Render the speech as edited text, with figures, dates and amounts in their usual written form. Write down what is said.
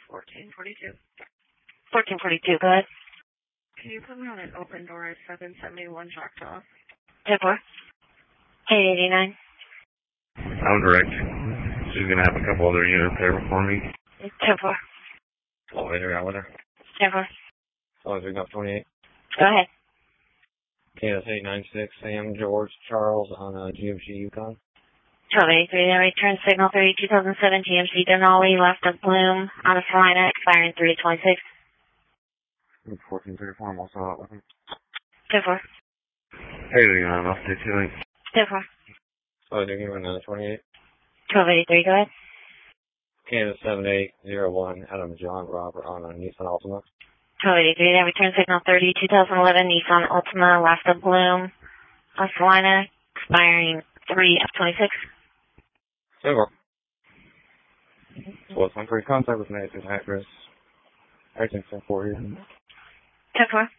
1442. 1442, go ahead. Can you put me on an open door at 771 Choctaw? 10-4. 889. I'm direct. She's going to have a couple other units there before me. 10-4. Oh, later, out with her. 10-4. Oh, we got 28. Go ahead. KS 896, Sam George Charles on GMC Yukon. 1283, then return signal 30-2007 GMC Denali, left of Bloom, on a Salina, expiring 326. 1434, I'm also out with him. 10-4. Hey, Leon, I'll stay tuned. 10-4. Oh, they're giving 28. 1283, go ahead. Kansas 7801, Adam John Robert on a Nissan Altima. 1283, then return signal 30-2011 Nissan Altima, left of Bloom, on Salina, expiring 326. Silver. So what's my first contact with Nathan Actress? Everything's for you. 10-4.